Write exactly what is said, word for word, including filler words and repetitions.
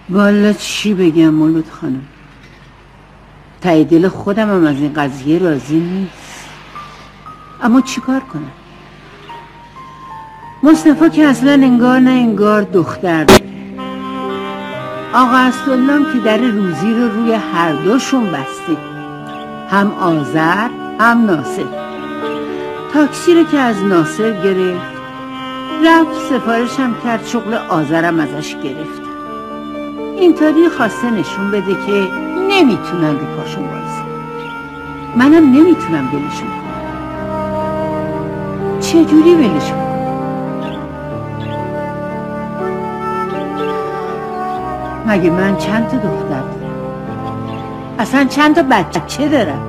والا چی بگم مولود خانم، ته دل خودم هم از این قضیه راضی نیست، اما چی کار کنم؟ مصطفی که اصلا انگار نه انگار دختر داره. آقا اسدالله که در روزی رو روی هر دوشون بسته، هم آذر هم ناصر. تاکسی رو که از ناصر گرفت رفت سفارشم کرد، شغل آذرم ازش گرفت. اینطوری خواسته نشون بده که نمیتونن رو پاشون وایسن، منم نمیتونم ولشون کنم. چجوری ولشون کنم؟ مگه من چند تا دختر دارم؟ اصلا چند تا بچه دارم؟